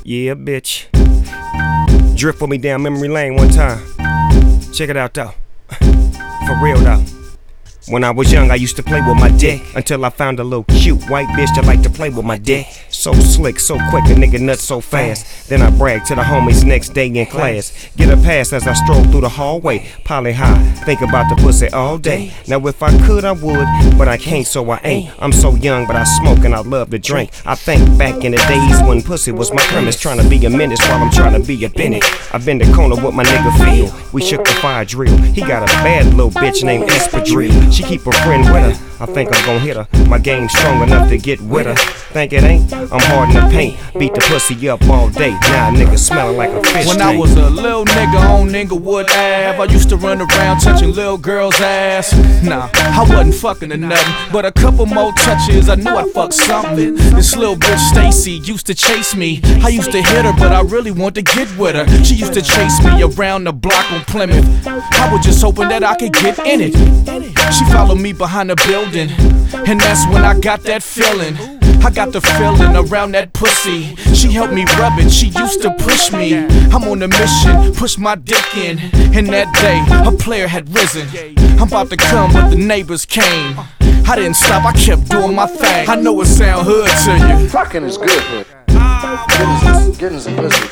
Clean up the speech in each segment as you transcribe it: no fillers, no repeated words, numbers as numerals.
Yeah, bitch. Drift with me down memory lane one time. Check it out though. For real though. When I was young, I used to play with my dick until I found a little cute white bitch that liked to play with my dick. So slick, so quick, a nigga nuts so fast. Then I bragged to the homies next day in class. Get a pass as I stroll through the hallway. Probably high, think about the pussy all day. Now if I could, I would, but I can't, so I ain't. I'm so young, but I smoke and I love to drink. I think back in the days when pussy was my premise, trying to be a menace while I'm trying to be a Bennett. I've been the corner with my nigga Phil. We shook the fire drill. He got a bad little bitch named Espadrille. She keep a friend with her. I think I'm gon' hit her. My game's strong enough to get with her. Think it ain't? I'm hard in the paint. Beat the pussy up all day. Now a nigga smelling like a fish When tank. I was a little nigga on Inglewood Ave, I used to run around touching little girls' ass. Nah, I wasn't fucking or nothing, but a couple more touches, I knew I'd fuck something. This little bitch Stacy used to chase me. I used to hit her, but I really wanted to get with her. She used to chase me around the block on Plymouth. I was just hoping that I could get in it. She followed me behind the building, and that's when I got that feeling. I got the feeling around that pussy. She helped me rub it, she used to push me. I'm on a mission, push my dick in. And that day, a player had risen. I'm about to come, but the neighbors came. I didn't stop, I kept doing my thing. I know it sound hood to you. Fucking is good for you. Getting some pussy.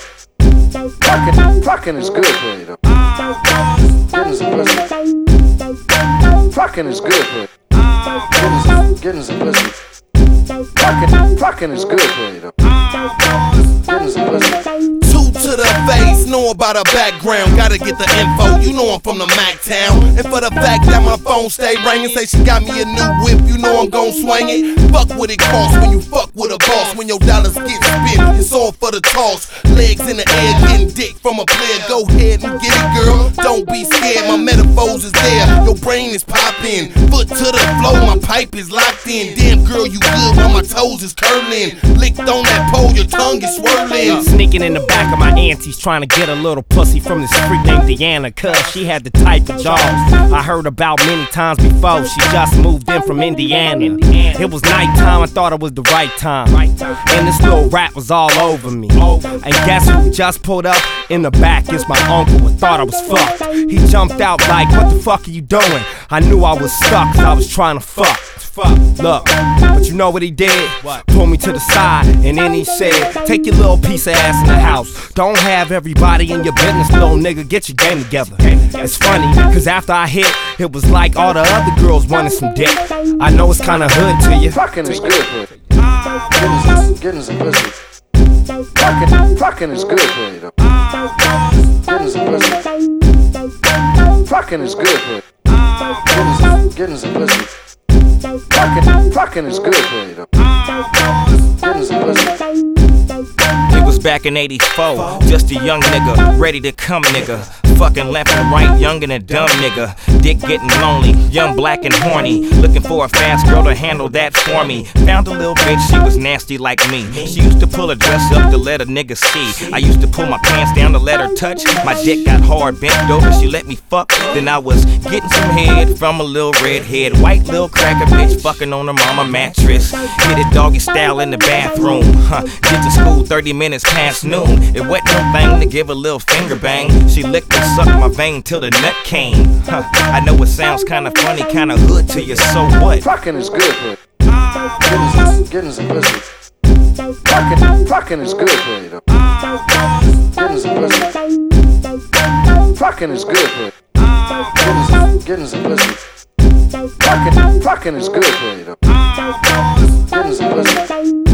Fucking is good for you though. Getting some pussy. Fucking is good for you. Getting some pussy. Fucking is good for you though. Getting some pussy. Two to the face, know about her background. Gotta get the info, you know I'm from the Mac town. And for the fact that my phone stay ringing, say she got me a new whip, you know I'm gon' swing it. Fuck what it costs when you fuck with a boss. When your dollars get spent, it's all for the toss. Legs in the air, getting dick from a player. Go ahead and get it, girl. Don't be scared, my metaphors is there. Your brain is popping, foot to the floor, my pipe is locked in. Damn girl, you good while my toes is curling. Licked on that pole, your tongue is swirling. Sneaking in the back of my auntie's trying to get a little pussy from this freak named Deanna, cause she had the type of jaws I heard about many times before. She just moved in from Indiana. It was nighttime, I thought it was the right time, and this little rat was all over me. And guess who just pulled up in the back? It's my uncle. I thought I was fucked. He jumped out like, what the fuck are you doing? I knew I was stuck, cause I was trying to fuck. Look, but you know what he did? Pull me to the side, and then he said, take your little piece of ass in the house. Don't have everybody in your business, little nigga, get your game together. It's funny, cause after I hit, it was like all the other girls wanted some dick. I know it's kinda hood to you. Fucking is good for you. Getting some pussy. Fucking is good for you though. Getting some pussy. Fucking is good for you. Getting some pussy. Fucking is good for you though. Getting some pussy. It was back in '84, just a young nigga, ready to come nigga. Fucking left and right, young and a dumb nigga. Dick getting lonely, young, black and horny. Looking for a fast girl to handle that for me. Found a little bitch, she was nasty like me. She used to pull her dress up to let a nigga see. I used to pull my pants down to let her touch. My dick got hard, bent over, she let me fuck. Then I was getting some head from a little redhead. White little cracker bitch fucking on her mama mattress. Hit it doggy style in the bathroom. Get to school 30 minutes past noon. It wasn't no thing to give a little finger bang. She licked and sucked my vein till the nut came. I know it sounds kinda funny, kinda hood to you, so what? Fucking is good for you. Getting some pussy. Fucking is good for you though. Getting some pussy. Fucking is good for you. Getting some pussy. Fucking is good for you though. Getting some pussy.